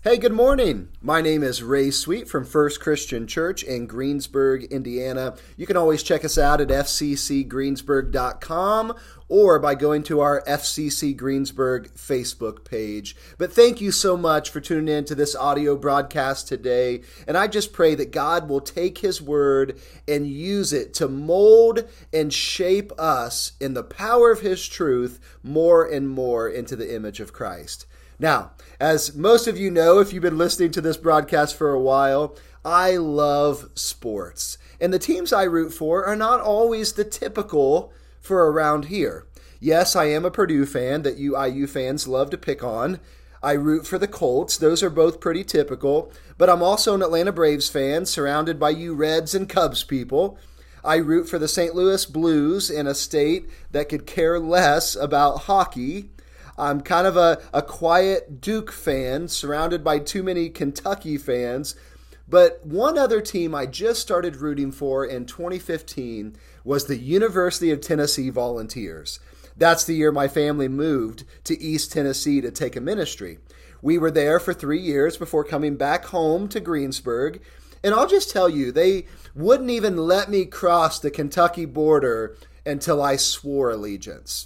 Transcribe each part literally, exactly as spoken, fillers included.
Hey, good morning. My name is Ray Sweet from First Christian Church in Greensburg, Indiana. You can always check us out at f c c greensburg dot com or by going to our F C C Greensburg Facebook page. But thank you so much for tuning in to this audio broadcast today. And I just pray that God will take His word and use it to mold and shape us in the power of His truth more and more into the image of Christ. Now, as most of you know, if you've been listening to this broadcast for a while, I love sports. And the teams I root for are not always the typical for around here. Yes, I am a Purdue fan that you I U fans love to pick on. I root for the Colts. Those are both pretty typical. But I'm also an Atlanta Braves fan, surrounded by you Reds and Cubs people. I root for the Saint Louis Blues in a state that could care less about hockey. I'm kind of a, a quiet Duke fan, surrounded by too many Kentucky fans. But one other team I just started rooting for in twenty fifteen was the University of Tennessee Volunteers. That's the year my family moved to East Tennessee to take a ministry. We were there for three years before coming back home to Greensburg. And I'll just tell you, they wouldn't even let me cross the Kentucky border until I swore allegiance.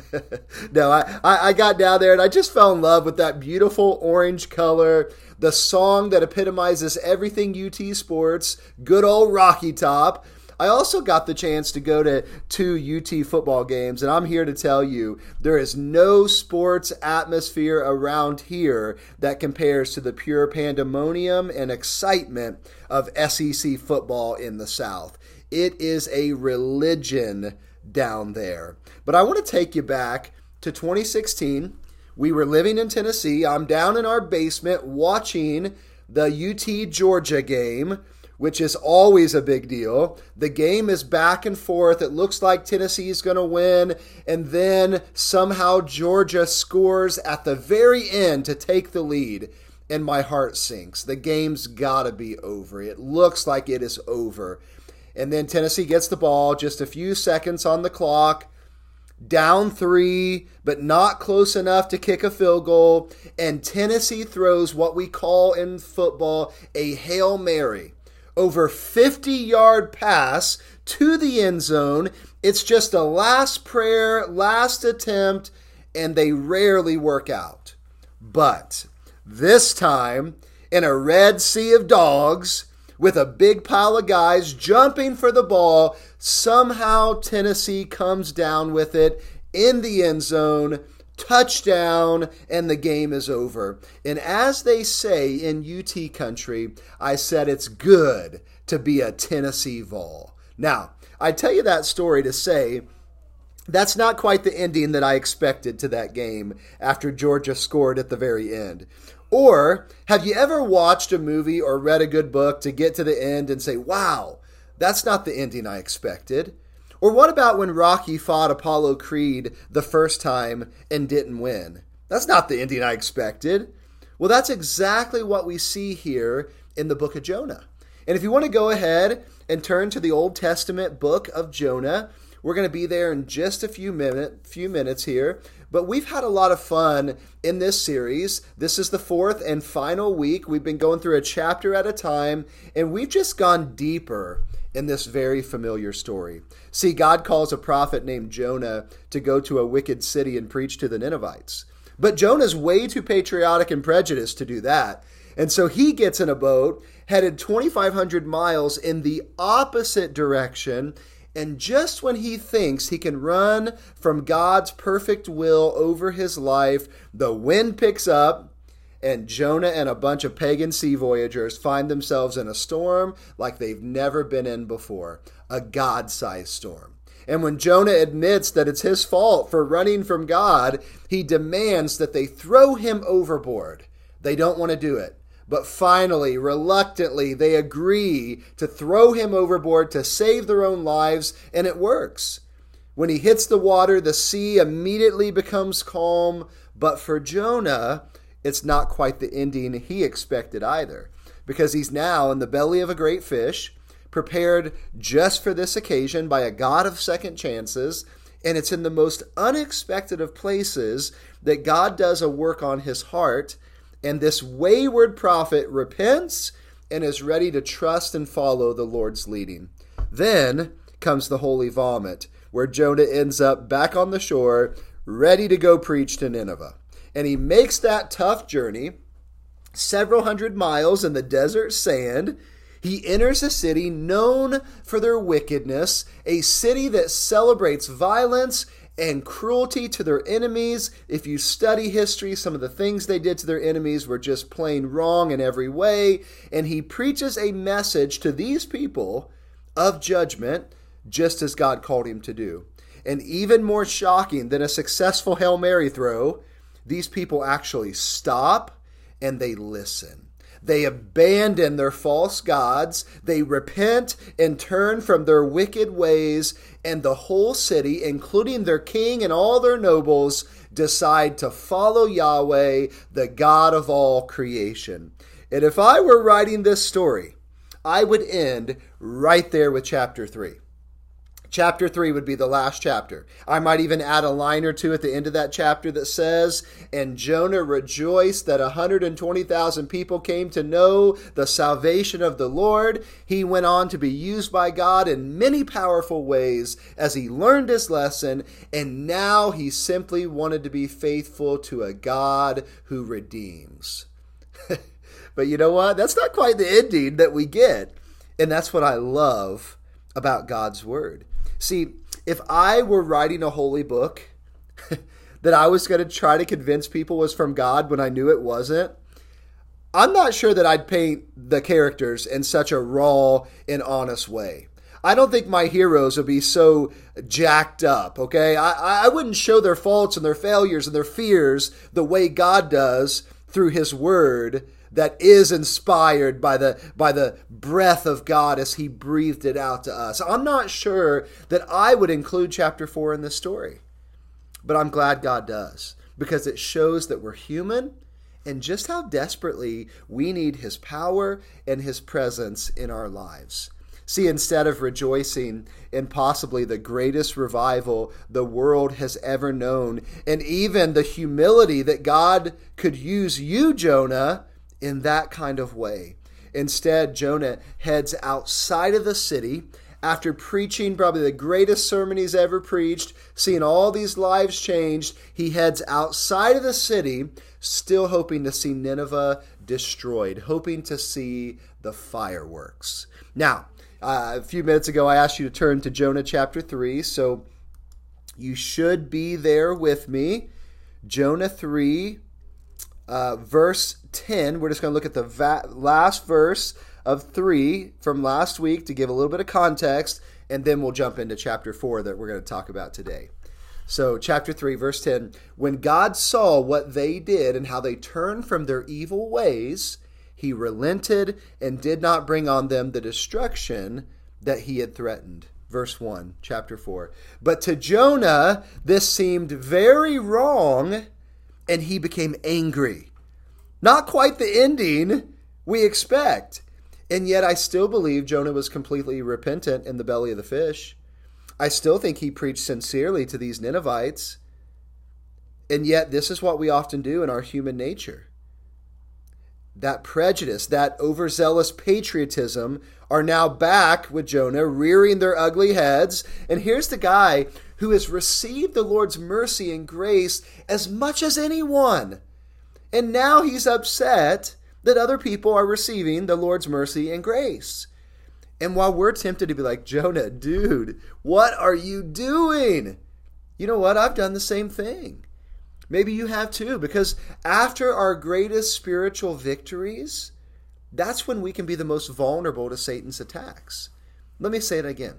No, I, I got down there and I just fell in love with that beautiful orange color, the song that epitomizes everything U T sports, good old Rocky Top. I also got the chance to go to two U T football games, and I'm here to tell you, there is no sports atmosphere around here that compares to the pure pandemonium and excitement of S E C football in the South. It is a religion down there. But I want to take you back to twenty sixteen. We were living in Tennessee. I'm down in our basement watching the U T Georgia game, which is always a big deal. The game is back and forth. It looks like Tennessee is going to win. And then somehow Georgia scores at the very end to take the lead. And my heart sinks. The game's got to be over. It looks like it is over. And then Tennessee gets the ball, just a few seconds on the clock, down three, but not close enough to kick a field goal. And Tennessee throws what we call in football a Hail Mary. Over fifty-yard pass to the end zone. It's just a last prayer, last attempt, and they rarely work out. But this time, in a red sea of dogs, with a big pile of guys jumping for the ball, somehow Tennessee comes down with it in the end zone, touchdown, and the game is over. And as they say in U T country, I said it's good to be a Tennessee Vol. Now, I tell you that story to say that's not quite the ending that I expected to that game after Georgia scored at the very end. Or have you ever watched a movie or read a good book to get to the end and say, wow, that's not the ending I expected? Or what about when Rocky fought Apollo Creed the first time and didn't win? That's not the ending I expected. Well, that's exactly what we see here in the book of Jonah. And if you want to go ahead and turn to the Old Testament book of Jonah, we're going to be there in just a few minute, few minutes here. But we've had a lot of fun in this series. This is the fourth and final week. We've been going through a chapter at a time, and we've just gone deeper in this very familiar story. See, God calls a prophet named Jonah to go to a wicked city and preach to the Ninevites. But Jonah's way too patriotic and prejudiced to do that. And so he gets in a boat, headed twenty-five hundred miles in the opposite direction. And just when he thinks he can run from God's perfect will over his life, the wind picks up, and Jonah and a bunch of pagan sea voyagers find themselves in a storm like they've never been in before, a God-sized storm. And when Jonah admits that it's his fault for running from God, he demands that they throw him overboard. They don't want to do it. But finally, reluctantly, they agree to throw him overboard to save their own lives, and it works. When he hits the water, the sea immediately becomes calm, but for Jonah, it's not quite the ending he expected either, because he's now in the belly of a great fish, prepared just for this occasion by a God of second chances, and it's in the most unexpected of places that God does a work on his heart. And this wayward prophet repents and is ready to trust and follow the Lord's leading. Then comes the holy vomit, where Jonah ends up back on the shore, ready to go preach to Nineveh. And he makes that tough journey, several hundred miles in the desert sand. He enters a city known for their wickedness, a city that celebrates violence and cruelty to their enemies. If you study history, some of the things they did to their enemies were just plain wrong in every way. And he preaches a message to these people of judgment, just as God called him to do. And even more shocking than a successful Hail Mary throw, these people actually stop and they listen. They abandon their false gods. They repent and turn from their wicked ways. And the whole city, including their king and all their nobles, decide to follow Yahweh, the God of all creation. And if I were writing this story, I would end right there with chapter three. Chapter three would be the last chapter. I might even add a line or two at the end of that chapter that says, and Jonah rejoiced that one hundred twenty thousand people came to know the salvation of the Lord. He went on to be used by God in many powerful ways as he learned his lesson, and now he simply wanted to be faithful to a God who redeems. But you know what? That's not quite the ending that we get. And that's what I love about God's word. See, if I were writing a holy book that I was going to try to convince people was from God when I knew it wasn't, I'm not sure that I'd paint the characters in such a raw and honest way. I don't think my heroes would be so jacked up, okay? I, I wouldn't show their faults and their failures and their fears the way God does through his word that is inspired by the by the breath of God as he breathed it out to us. I'm not sure that I would include chapter four in this story, but I'm glad God does, because it shows that we're human and just how desperately we need his power and his presence in our lives. See, instead of rejoicing in possibly the greatest revival the world has ever known, and even the humility that God could use you, Jonah, in that kind of way. Instead, Jonah heads outside of the city after preaching probably the greatest sermon he's ever preached, seeing all these lives changed. He heads outside of the city, still hoping to see Nineveh destroyed, hoping to see the fireworks. Now, uh, a few minutes ago, I asked you to turn to Jonah chapter three, so you should be there with me. Jonah three, Uh, verse ten, we're just going to look at the va- last verse of three from last week to give a little bit of context, and then we'll jump into chapter four that we're going to talk about today. So chapter three, verse ten, when God saw what they did and how they turned from their evil ways, he relented and did not bring on them the destruction that he had threatened. Verse one, chapter four. But to Jonah, this seemed very wrong, and he became angry. Not quite the ending we expect. And yet I still believe Jonah was completely repentant in the belly of the fish. I still think he preached sincerely to these Ninevites. And yet this is what we often do in our human nature. That prejudice, that overzealous patriotism are now back with Jonah, rearing their ugly heads. And here's the guy who has received the Lord's mercy and grace as much as anyone. And now he's upset that other people are receiving the Lord's mercy and grace. And while we're tempted to be like, Jonah, dude, what are you doing? You know what? I've done the same thing. Maybe you have too, because after our greatest spiritual victories, that's when we can be the most vulnerable to Satan's attacks. Let me say it again.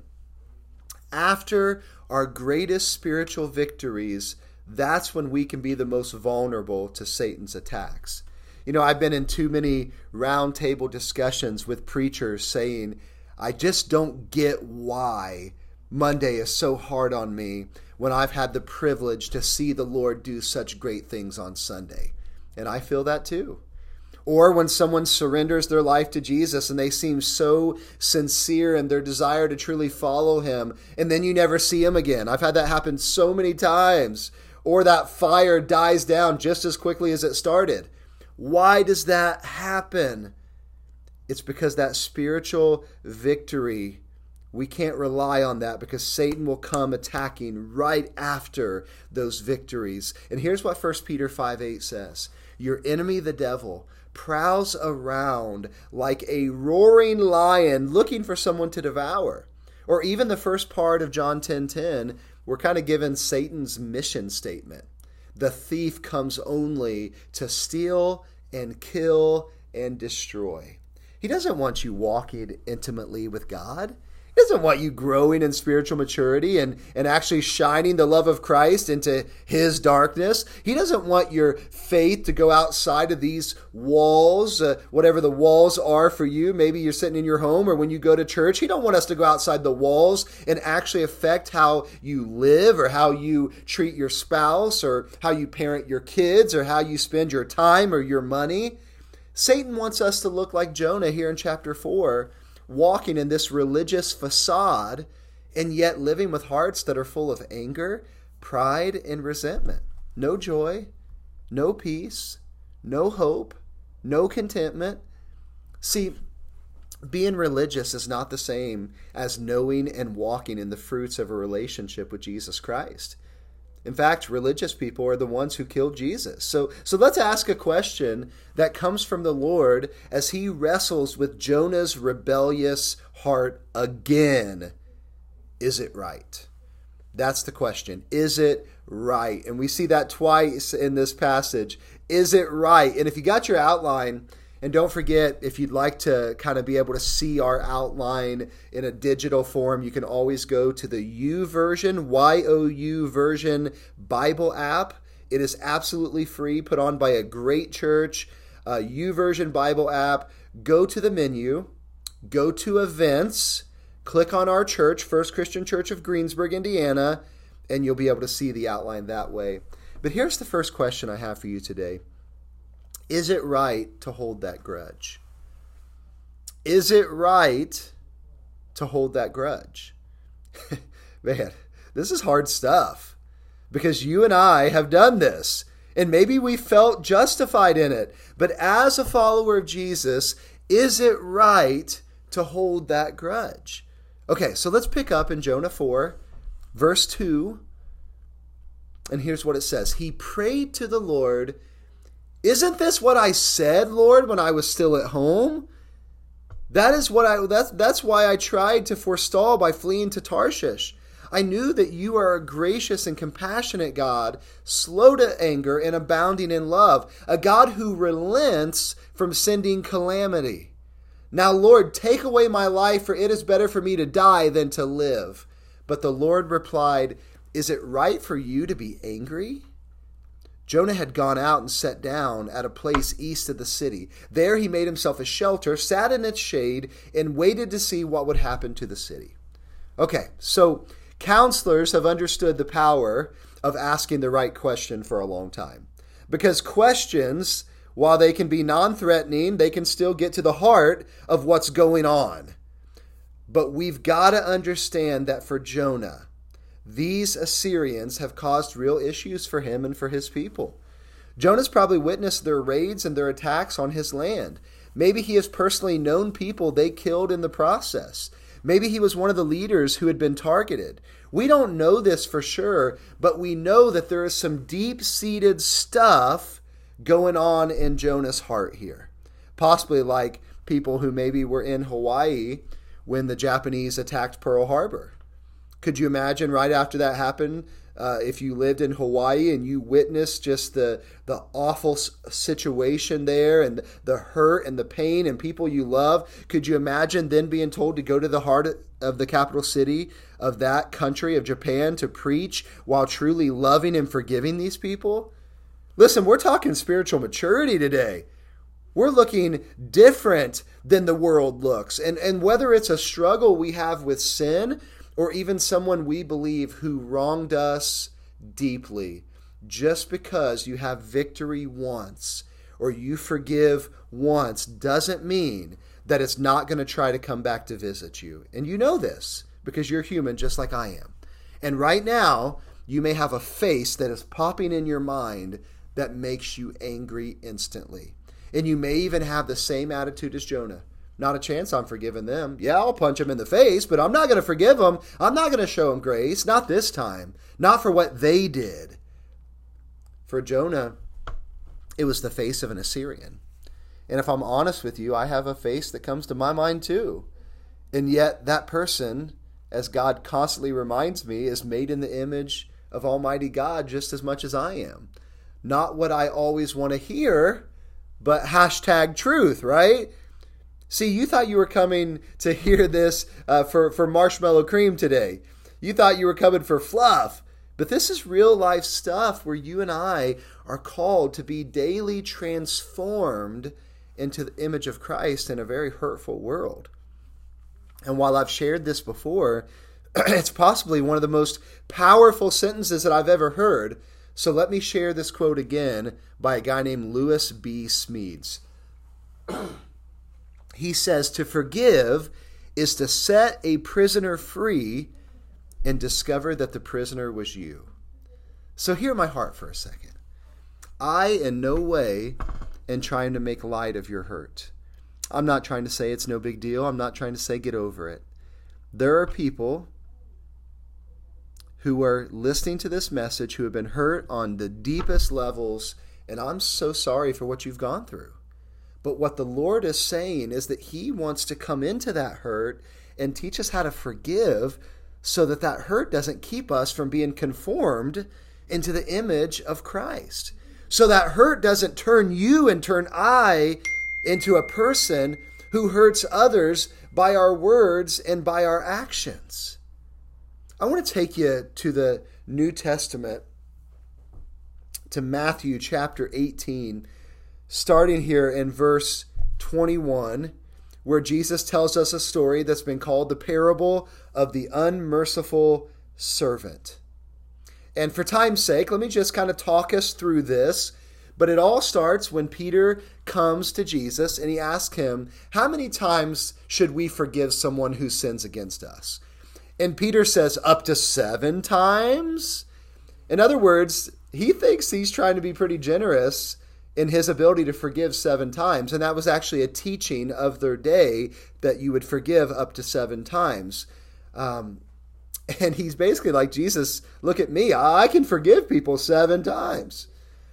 After our greatest spiritual victories, that's when we can be the most vulnerable to Satan's attacks. You know, I've been in too many roundtable discussions with preachers saying, I just don't get why Monday is so hard on me when I've had the privilege to see the Lord do such great things on Sunday. And I feel that too. Or when someone surrenders their life to Jesus and they seem so sincere in their desire to truly follow him, and then you never see him again. I've had that happen so many times. Or that fire dies down just as quickly as it started. Why does that happen? It's because that spiritual victory, we can't rely on that because Satan will come attacking right after those victories. And here's what First Peter five eight says. Your enemy, the devil, prowls around like a roaring lion looking for someone to devour. Or even the first part of John ten ten, we're kind of given Satan's mission statement. The thief comes only to steal and kill and destroy. He doesn't want you walking intimately with God. He doesn't want you growing in spiritual maturity and, and actually shining the love of Christ into his darkness. He doesn't want your faith to go outside of these walls, uh, whatever the walls are for you. Maybe you're sitting in your home or when you go to church. He don't want us to go outside the walls and actually affect how you live or how you treat your spouse or how you parent your kids or how you spend your time or your money. Satan wants us to look like Jonah here in chapter four, walking in this religious facade and yet living with hearts that are full of anger, pride, and resentment. No joy, no peace, no hope, no contentment. See, being religious is not the same as knowing and walking in the fruits of a relationship with Jesus Christ. In fact, religious people are the ones who killed Jesus. So, so let's ask a question that comes from the Lord as he wrestles with Jonah's rebellious heart again. Is it right? That's the question. Is it right? And we see that twice in this passage. Is it right? And if you got your outline, and don't forget, if you'd like to kind of be able to see our outline in a digital form, you can always go to the YouVersion, Y O U version Bible app. It is absolutely free, put on by a great church. Uh, YouVersion Bible app. Go to the menu, go to events, click on our church, First Christian Church of Greensburg, Indiana, and you'll be able to see the outline that way. But here's the first question I have for you today. Is it right to hold that grudge? Is it right to hold that grudge? Man, this is hard stuff because you and I have done this and maybe we felt justified in it. But as a follower of Jesus, is it right to hold that grudge? Okay, so let's pick up in Jonah four, verse two. And here's what it says. He prayed to the Lord, "Isn't this what I said, Lord, when I was still at home? That is what I that's that's why I tried to forestall by fleeing to Tarshish. I knew that you are a gracious and compassionate God, slow to anger and abounding in love, a God who relents from sending calamity. Now, Lord, take away my life, for it is better for me to die than to live." But the Lord replied, "Is it right for you to be angry?" Jonah had gone out and sat down at a place east of the city. There he made himself a shelter, sat in its shade, and waited to see what would happen to the city. Okay, so counselors have understood the power of asking the right question for a long time. Because questions, while they can be non-threatening, they can still get to the heart of what's going on. But we've got to understand that for Jonah, these Assyrians have caused real issues for him and for his people. Jonah's probably witnessed their raids and their attacks on his land. Maybe he has personally known people they killed in the process. Maybe he was one of the leaders who had been targeted. We don't know this for sure, but we know that there is some deep-seated stuff going on in Jonah's heart here. Possibly like people who maybe were in Hawaii when the Japanese attacked Pearl Harbor. Could you imagine right after that happened, uh, if you lived in Hawaii and you witnessed just the the awful situation there and the hurt and the pain and people you love? Could you imagine then being told to go to the heart of the capital city of that country of Japan to preach while truly loving and forgiving these people? Listen, we're talking spiritual maturity today. We're looking different than the world looks. And, and whether it's a struggle we have with sin or even someone we believe who wronged us deeply, just because you have victory once or you forgive once doesn't mean that it's not going to try to come back to visit you. And you know this because you're human just like I am. And right now, you may have a face that is popping in your mind that makes you angry instantly. And you may even have the same attitude as Jonah. Not a chance I'm forgiving them. Yeah, I'll punch them in the face, but I'm not going to forgive them. I'm not going to show them grace. Not this time. Not for what they did. For Jonah, it was the face of an Assyrian. And if I'm honest with you, I have a face that comes to my mind too. And yet that person, as God constantly reminds me, is made in the image of Almighty God just as much as I am. Not what I always want to hear, but hashtag truth, right? See, you thought you were coming to hear this uh, for, for marshmallow cream today. You thought you were coming for fluff. But this is real life stuff where you and I are called to be daily transformed into the image of Christ in a very hurtful world. And while I've shared this before, it's possibly one of the most powerful sentences that I've ever heard. So let me share this quote again by a guy named Lewis B. Smedes. He says, "To forgive is to set a prisoner free and discover that the prisoner was you." So hear my heart for a second. I in no way am trying to make light of your hurt. I'm not trying to say it's no big deal. I'm not trying to say get over it. There are people who are listening to this message who have been hurt on the deepest levels, and I'm so sorry for what you've gone through. But what the Lord is saying is that He wants to come into that hurt and teach us how to forgive so that that hurt doesn't keep us from being conformed into the image of Christ. So that hurt doesn't turn you and turn I into a person who hurts others by our words and by our actions. I want to take you to the New Testament, to Matthew chapter eighteen, starting here in verse twenty-one, where Jesus tells us a story that's been called the parable of the unmerciful servant. And for time's sake, let me just kind of talk us through this. But it all starts when Peter comes to Jesus and he asks him, how many times should we forgive someone who sins against us? And Peter says, up to seven times? In other words, he thinks he's trying to be pretty generous in his ability to forgive seven times. And that was actually a teaching of their day, that you would forgive up to seven times. Um, and he's basically like, Jesus, look at me. I can forgive people seven times.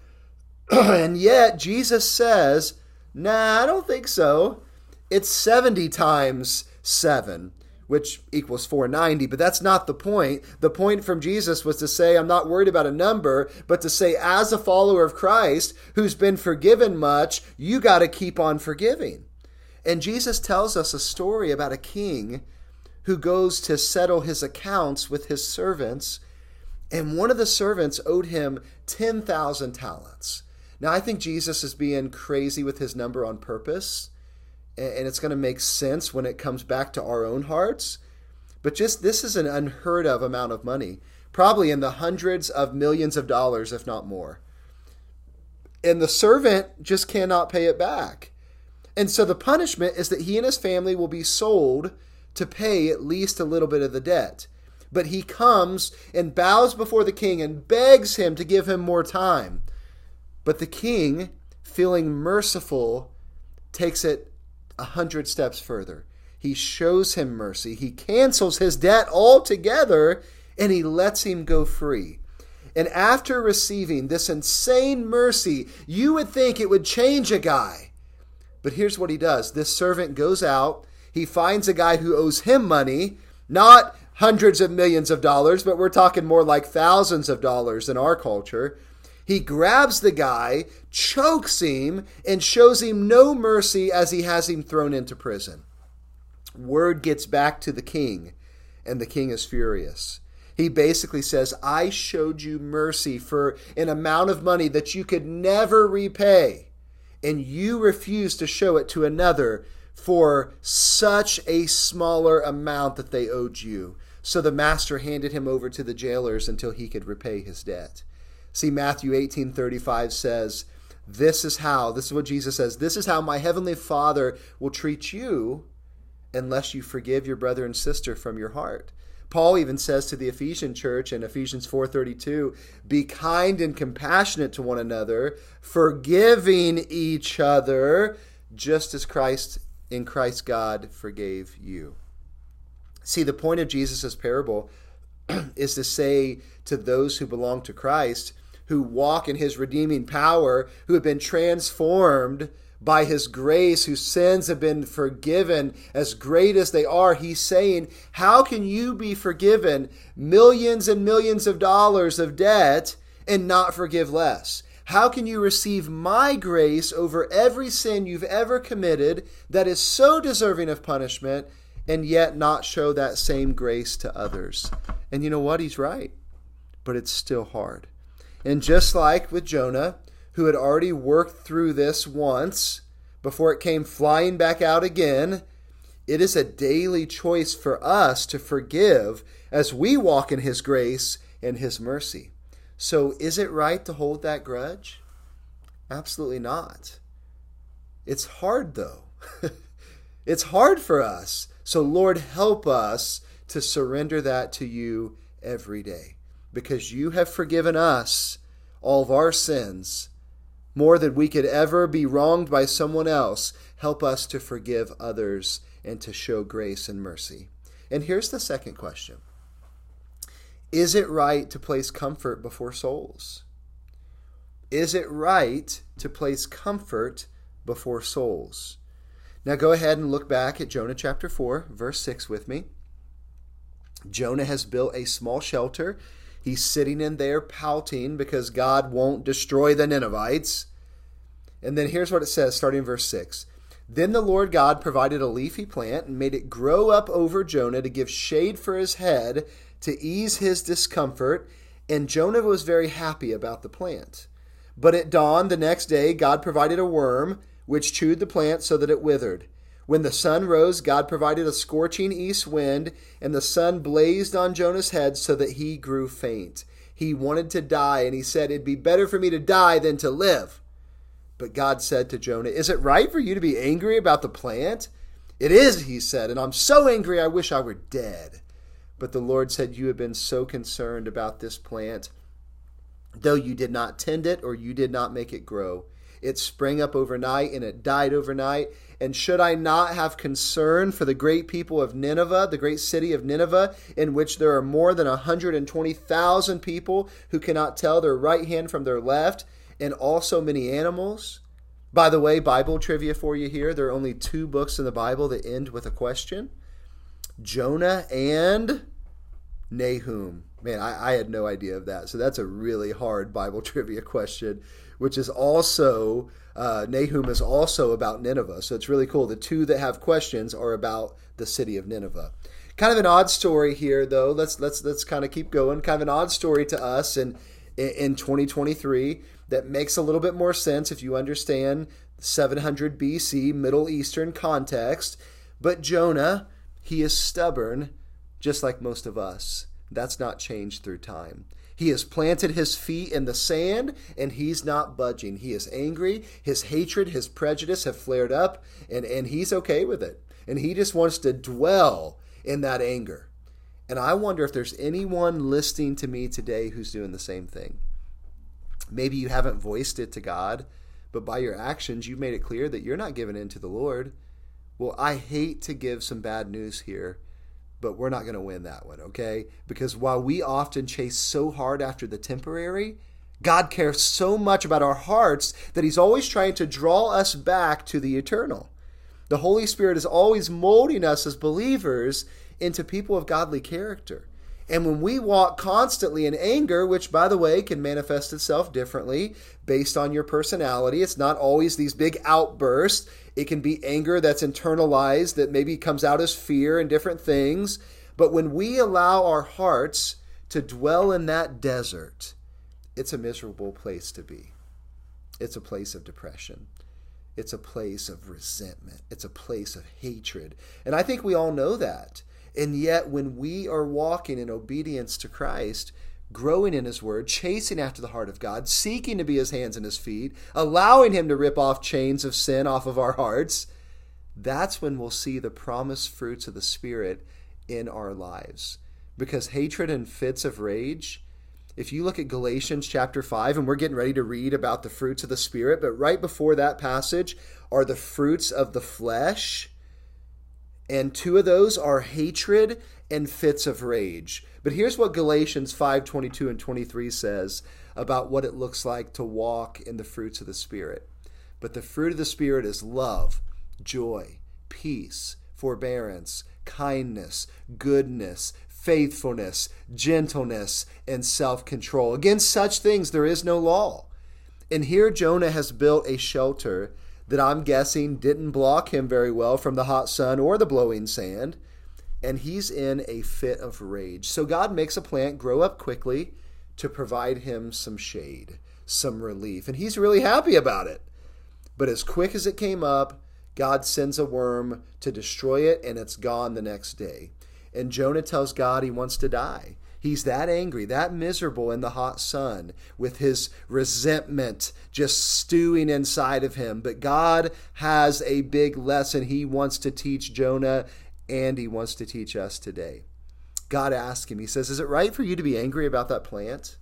And yet Jesus says, nah, I don't think so. It's seventy times seven, which equals four hundred ninety. But that's not the point. The point from Jesus was to say, I'm not worried about a number, but to say, as a follower of Christ who's been forgiven much, you got to keep on forgiving. And Jesus tells us a story about a king who goes to settle his accounts with his servants. And one of the servants owed him ten thousand talents. Now, I think Jesus is being crazy with his number on purpose, and it's going to make sense when it comes back to our own hearts. But just this is an unheard of amount of money, probably in the hundreds of millions of dollars, if not more. And the servant just cannot pay it back. And so the punishment is that he and his family will be sold to pay at least a little bit of the debt. But he comes and bows before the king and begs him to give him more time. But the king, feeling merciful, takes it a hundred steps further. He shows him mercy. He cancels his debt altogether, and he lets him go free. And after receiving this insane mercy, you would think it would change a guy. But here's what he does. This servant goes out. He finds a guy who owes him money, not hundreds of millions of dollars, but we're talking more like thousands of dollars in our culture. He grabs the guy, chokes him, and shows him no mercy as he has him thrown into prison. Word gets back to the king, and the king is furious. He basically says, I showed you mercy for an amount of money that you could never repay, and you refuse to show it to another for such a smaller amount that they owed you. So the master handed him over to the jailers until he could repay his debt. See, Matthew eighteen thirty-five says, this is how, this is what Jesus says, this is how my heavenly Father will treat you unless you forgive your brother and sister from your heart. Paul even says to the Ephesian church in Ephesians four thirty-two, be kind and compassionate to one another, forgiving each other, just as Christ in Christ God forgave you. See, the point of Jesus' parable is to say to those who belong to Christ, who walk in his redeeming power, who have been transformed by his grace, whose sins have been forgiven as great as they are, he's saying, how can you be forgiven millions and millions of dollars of debt and not forgive less? How can you receive my grace over every sin you've ever committed that is so deserving of punishment and yet not show that same grace to others? And you know what? He's right. But it's still hard. And just like with Jonah, who had already worked through this once before it came flying back out again, it is a daily choice for us to forgive as we walk in his grace and his mercy. So is it right to hold that grudge? Absolutely not. It's hard though. It's hard for us. So Lord, help us to surrender that to you every day, because you have forgiven us all of our sins more than we could ever be wronged by someone else. Help us to forgive others and to show grace and mercy. And here's the second question. Is it right to place comfort before souls? Is it right to place comfort before souls? Now go ahead and look back at Jonah chapter four, verse six with me. Jonah has built a small shelter. He's sitting in there pouting because God won't destroy the Ninevites. And then here's what it says, starting in verse six. Then the Lord God provided a leafy plant and made it grow up over Jonah to give shade for his head, to ease his discomfort. And Jonah was very happy about the plant. But at dawn the next day, God provided a worm, which chewed the plant so that it withered. When the sun rose, God provided a scorching east wind, and the sun blazed on Jonah's head so that he grew faint. He wanted to die, and he said, it'd be better for me to die than to live. But God said to Jonah, is it right for you to be angry about the plant? It is, he said, and I'm so angry I wish I were dead. But the Lord said, you have been so concerned about this plant, though you did not tend it or you did not make it grow. It sprang up overnight and it died overnight. And should I not have concern for the great people of Nineveh, the great city of Nineveh, in which there are more than one hundred twenty thousand people who cannot tell their right hand from their left, and also many animals? By the way, Bible trivia for you here. There are only two books in the Bible that end with a question. Jonah and Nahum. Man, I, I had no idea of that. So that's a really hard Bible trivia question, which is also, uh, Nahum is also about Nineveh. So it's really cool. The two that have questions are about the city of Nineveh. Kind of an odd story here, though. Let's let's let's kind of keep going. Kind of an odd story to us in, in twenty twenty-three that makes a little bit more sense if you understand seven hundred B C Middle Eastern context. But Jonah, he is stubborn, just like most of us. That's not changed through time. He has planted his feet in the sand, and he's not budging. He is angry. His hatred, his prejudice have flared up, and, and he's okay with it. And he just wants to dwell in that anger. And I wonder if there's anyone listening to me today who's doing the same thing. Maybe you haven't voiced it to God, but by your actions, you've made it clear that you're not giving in to the Lord. Well, I hate to give some bad news here, but we're not going to win that one, okay? Because while we often chase so hard after the temporary, God cares so much about our hearts that he's always trying to draw us back to the eternal. The Holy Spirit is always molding us as believers into people of godly character. And when we walk constantly in anger, which, by the way, can manifest itself differently based on your personality, it's not always these big outbursts. It can be anger that's internalized, that maybe comes out as fear and different things. But when we allow our hearts to dwell in that desert, it's a miserable place to be. It's a place of depression. It's a place of resentment. It's a place of hatred. And I think we all know that. And yet when we are walking in obedience to Christ, growing in his word, chasing after the heart of God, seeking to be his hands and his feet, allowing him to rip off chains of sin off of our hearts, that's when we'll see the promised fruits of the Spirit in our lives. Because hatred and fits of rage, if you look at Galatians chapter five, and we're getting ready to read about the fruits of the Spirit, but right before that passage are the fruits of the flesh. And two of those are hatred and fits of rage. But here's what Galatians five twenty-two and twenty-three says about what it looks like to walk in the fruits of the Spirit. But the fruit of the Spirit is love, joy, peace, forbearance, kindness, goodness, faithfulness, gentleness, and self-control. Against such things there is no law. And here Jonah has built a shelter that I'm guessing didn't block him very well from the hot sun or the blowing sand. And he's in a fit of rage. So God makes a plant grow up quickly to provide him some shade, some relief. And he's really happy about it. But as quick as it came up, God sends a worm to destroy it, and it's gone the next day. And Jonah tells God he wants to die. He's that angry, that miserable in the hot sun with his resentment just stewing inside of him. But God has a big lesson he wants to teach Jonah, and he wants to teach us today. God asks him, he says, is it right for you to be angry about that plant?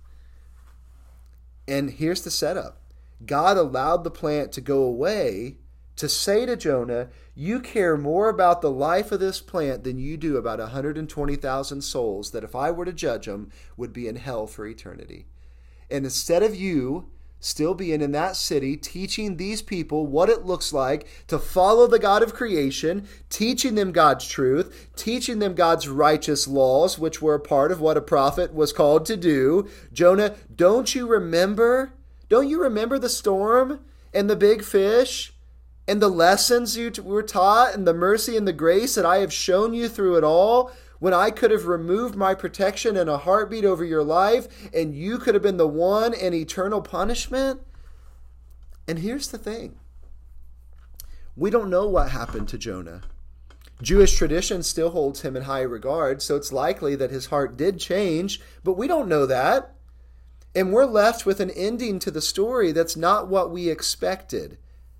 And here's the setup. God allowed the plant to go away to say to Jonah, you care more about the life of this plant than you do about one hundred twenty thousand souls that if I were to judge them would be in hell for eternity. And instead of you still being in that city, teaching these people what it looks like to follow the God of creation, teaching them God's truth, teaching them God's righteous laws, which were a part of what a prophet was called to do. Jonah, don't you remember? Don't you remember the storm and the big fish and the lessons you were taught and the mercy and the grace that I have shown you through it all? When I could have removed my protection in a heartbeat over your life, and you could have been the one in eternal punishment? And here's the thing. We don't know what happened to Jonah. Jewish tradition still holds him in high regard, so it's likely that his heart did change, but we don't know that. And we're left with an ending to the story that's not what we expected.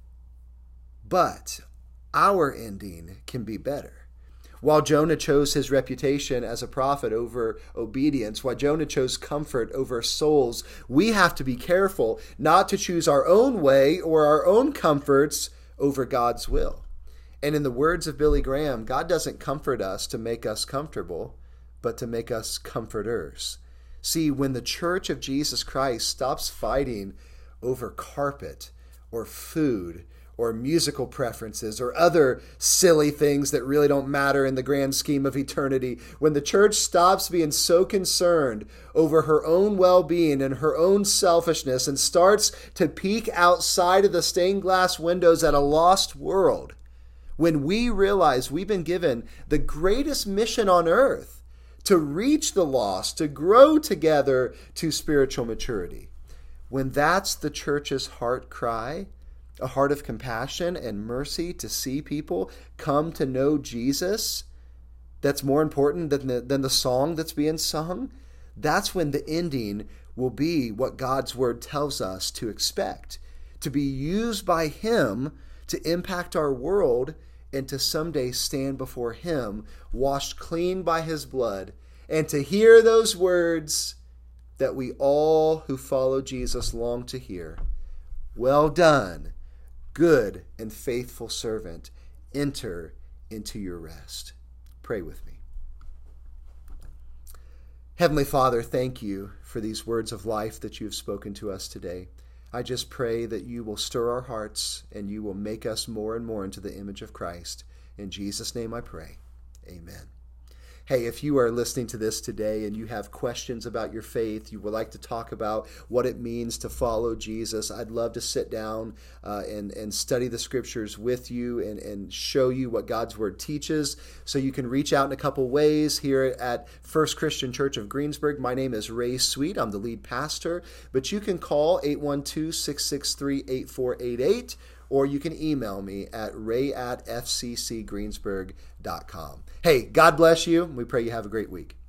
But our ending can be better. While Jonah chose his reputation as a prophet over obedience, while Jonah chose comfort over souls, we have to be careful not to choose our own way or our own comforts over God's will. And in the words of Billy Graham, God doesn't comfort us to make us comfortable, but to make us comforters. See, when the Church of Jesus Christ stops fighting over carpet or food or musical preferences, or other silly things that really don't matter in the grand scheme of eternity, when the church stops being so concerned over her own well-being and her own selfishness and starts to peek outside of the stained glass windows at a lost world, when we realize we've been given the greatest mission on earth to reach the lost, to grow together to spiritual maturity, when that's the church's heart cry, a heart of compassion and mercy to see people come to know Jesus, that's more important than the, than the song that's being sung, that's when the ending will be what God's word tells us to expect, to be used by him to impact our world and to someday stand before him, washed clean by his blood, and to hear those words that we all who follow Jesus long to hear. Well done, good and faithful servant, enter into your rest. Pray with me. Heavenly Father, thank you for these words of life that you have spoken to us today. I just pray that you will stir our hearts and you will make us more and more into the image of Christ. In Jesus' name I pray. Amen. Hey, if you are listening to this today and you have questions about your faith, you would like to talk about what it means to follow Jesus, I'd love to sit down uh, and, and study the scriptures with you and, and show you what God's word teaches. So you can reach out in a couple ways here at First Christian Church of Greensburg. My name is Ray Sweet. I'm the lead pastor, but you can call eight one two, six six three, eight four eight eight, or you can email me at ray at f c c greensburg dot com. Hey, God bless you. We pray you have a great week.